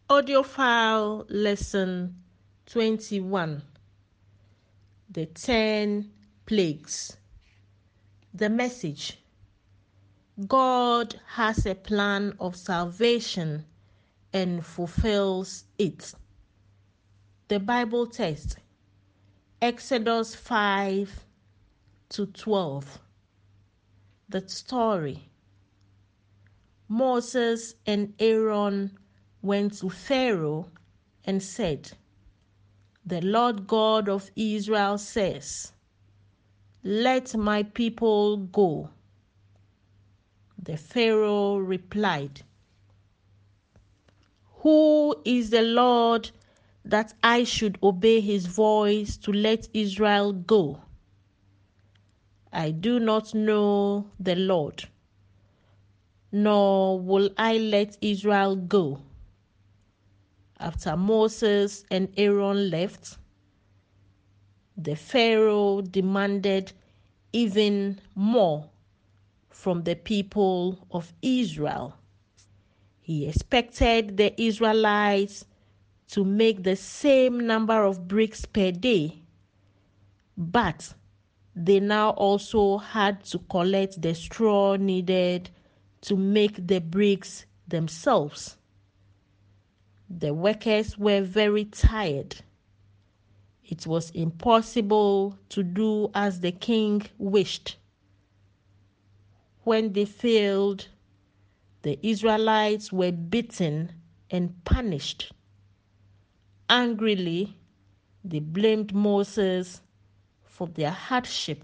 Audio file lesson 21. The 10 plagues. The message: God has a plan of salvation and fulfills it. The Bible text: Exodus 5-12. The story: Moses and Aaron went to Pharaoh and said, "The Lord God of Israel says, 'Let my people go.'" The Pharaoh replied, "Who is the Lord that I should obey his voice to let Israel go? I do not know the Lord, nor will I let Israel go." After Moses and Aaron left, the Pharaoh demanded even more from the people of Israel. He expected the Israelites to make the same number of bricks per day, but they now also had to collect the straw needed to make the bricks themselves. The workers were very tired. It was impossible to do as the king wished. When they failed, the Israelites were beaten and punished. Angrily, they blamed Moses for their hardship.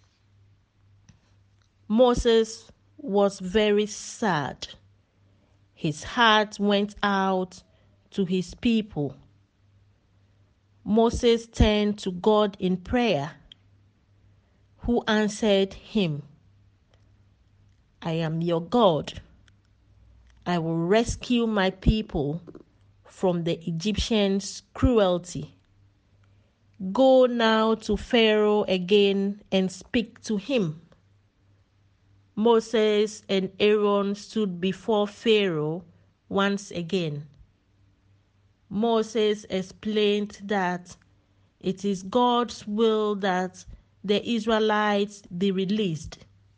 Moses was very sad. His heart went out to his people. Moses turned to God in prayer, who answered him, "I am your God. I will rescue my people from the Egyptians' cruelty. Go now to Pharaoh again and speak to him." Moses and Aaron stood before Pharaoh once again. Moses explained that it is God's will that the Israelites be released.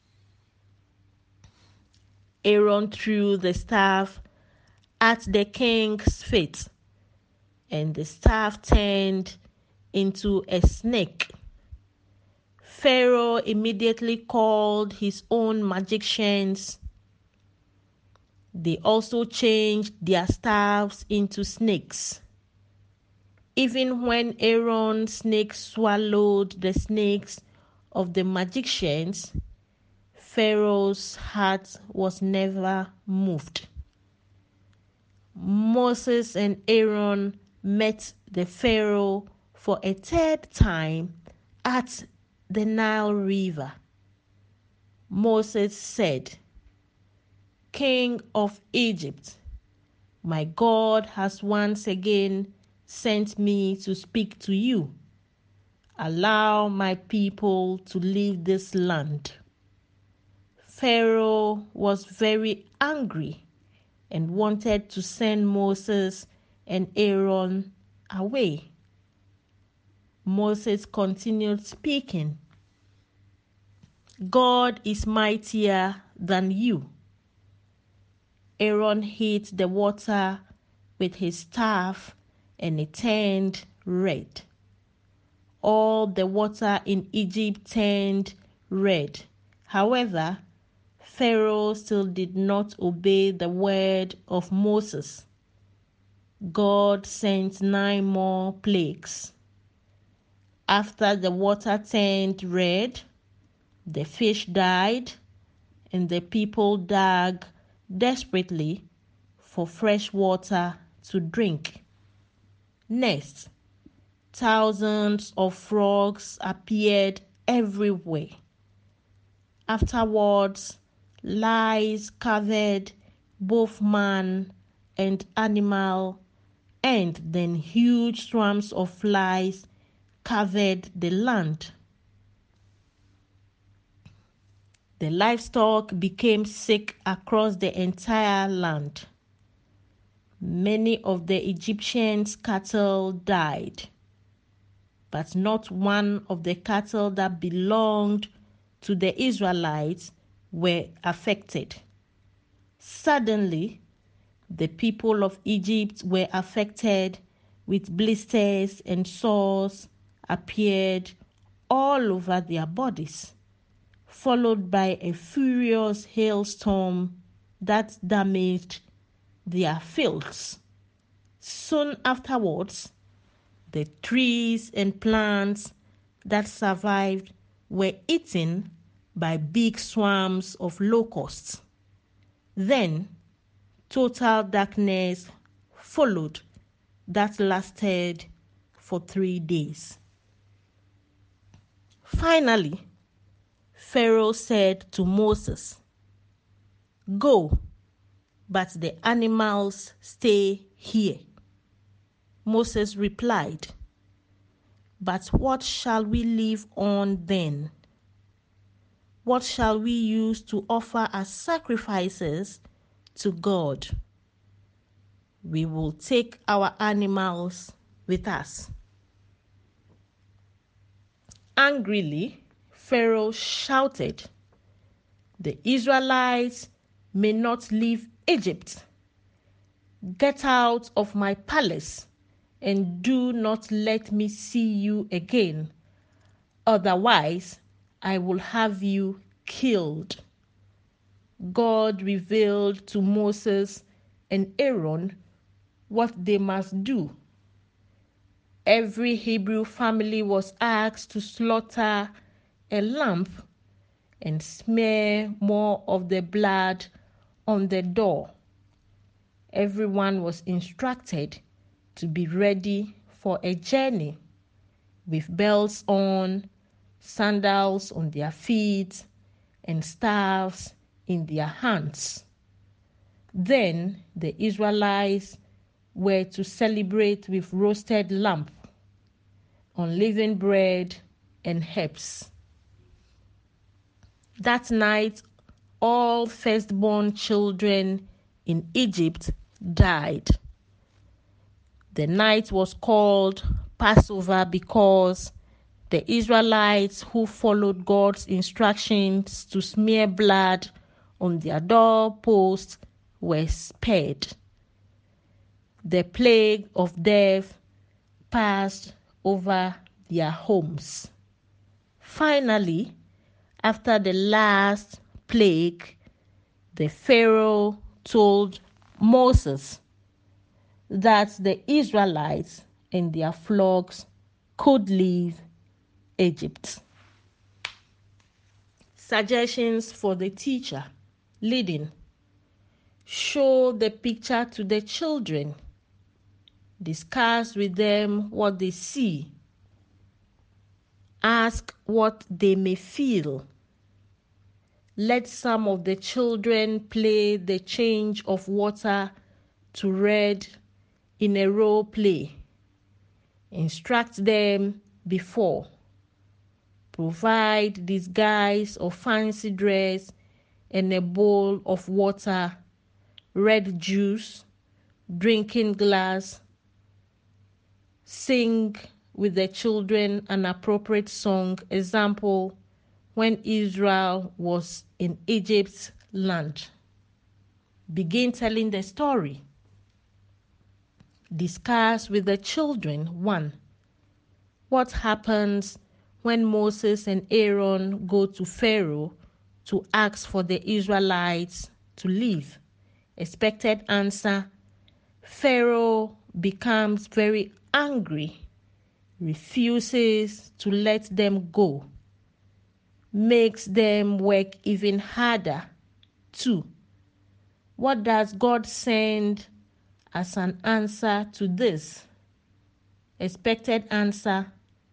Aaron threw the staff at the king's feet, and the staff turned into a snake. Pharaoh immediately called his own magicians. They also changed their staffs into snakes. Even when Aaron's snake swallowed the snakes of the magicians, Pharaoh's heart was never moved. Moses and Aaron met the Pharaoh for a third time at the Nile River. Moses said, "King of Egypt, my God has once again sent me to speak to you. Allow my people to leave this land." Pharaoh was very angry and wanted to send Moses and Aaron away. Moses continued speaking. "God is mightier than you." Aaron hit the water with his staff and it turned red. All the water in Egypt turned red. However, Pharaoh still did not obey the word of Moses. God sent 9 more plagues. After the water turned red, the fish died, and the people dug desperately for fresh water to drink. Next, thousands of frogs appeared everywhere. Afterwards, lice covered both man and animal, and then huge swarms of flies covered the land. The livestock became sick across the entire land. Many of the Egyptians' cattle died, but not one of the cattle that belonged to the Israelites were affected. Suddenly, the people of Egypt were affected with blisters and sores appeared all over their bodies, followed by a furious hailstorm that damaged their fields. Soon afterwards, the trees and plants that survived were eaten by big swarms of locusts. Then, total darkness followed that lasted for 3 days. Finally, Pharaoh said to Moses, "Go, but the animals stay here." Moses replied, "But what shall we live on then? What shall we use to offer as sacrifices to God? We will take our animals with us." Angrily, Pharaoh shouted, "The Israelites may not leave Egypt. Get out of my palace and do not let me see you again. Otherwise, I will have you killed." God revealed to Moses and Aaron what they must do. Every Hebrew family was asked to slaughter a lamb and smear more of the blood on the door. Everyone was instructed to be ready for a journey with belts on, sandals on their feet, and staffs in their hands. Then the Israelites were to celebrate with roasted lamb, unleavened bread, and herbs. That night, all firstborn children in Egypt died. The night was called Passover because the Israelites who followed God's instructions to smear blood on their doorposts were spared. The plague of death passed over their homes. Finally, after the last plague, the Pharaoh told Moses that the Israelites and their flocks could leave Egypt. Suggestions for the teacher. Leading. Show the picture to the children. Discuss with them what they see. Ask what they may feel. Let some of the children play the change of water to red in a role play. Instruct them before. Provide disguise or fancy dress and a bowl of water, red juice, drinking glass. Sing with the children an appropriate song. Example, when Israel was in Egypt's land. Begin telling the story. Discuss with the children. 1. What happens when Moses and Aaron go to Pharaoh to ask for the Israelites to leave? Expected answer: Pharaoh becomes very angry, refuses to let them go, makes them work even harder. 2. What does God send as an answer to this? Expected answer: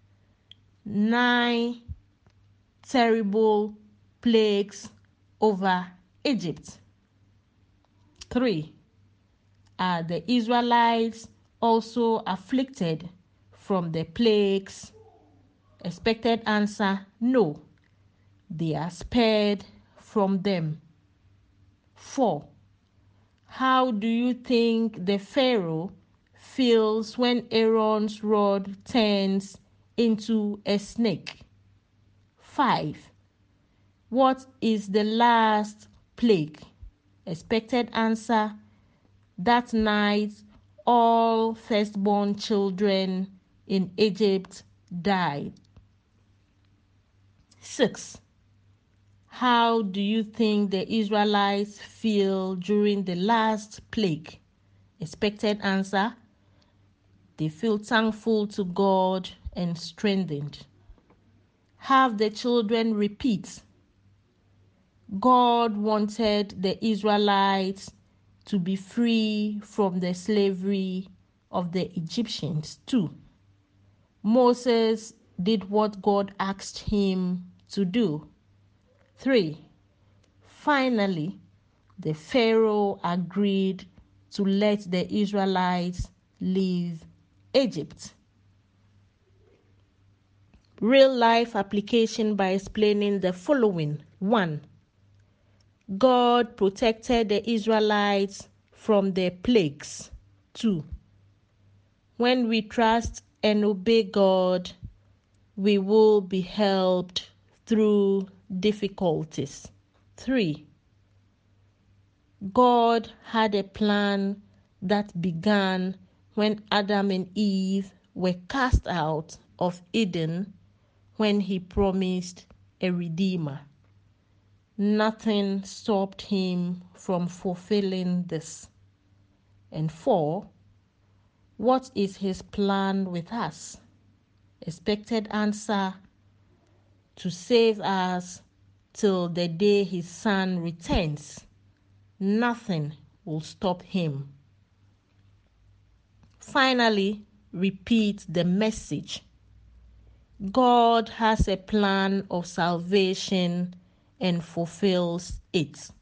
9 terrible plagues over Egypt. 3. Are the Israelites also afflicted from the plagues? Expected answer: no, they are spared from them. 4. How do you think the Pharaoh feels when Aaron's rod turns into a snake? 5. What is the last plague? Expected answer: that night all firstborn children in Egypt died. 6. How do you think the Israelites feel during the last plague? Expected answer: they feel thankful to God and strengthened. Have the children repeat: God wanted the Israelites to be free from the slavery of the Egyptians. 2. Moses did what God asked him to do. 3. Finally, the Pharaoh agreed to let the Israelites leave Egypt. Real life application by explaining the following. 1. God protected the Israelites from the plagues. 2. When we trust and obey God, we will be helped through difficulties. 3. God had a plan that began when Adam and Eve were cast out of Eden, when he promised a redeemer. Nothing stopped him from fulfilling this. And 4. What is his plan with us? Expected answer: to save us till the day his son returns. Nothing will stop him. Finally, repeat the message. God has a plan of salvation and fulfills it.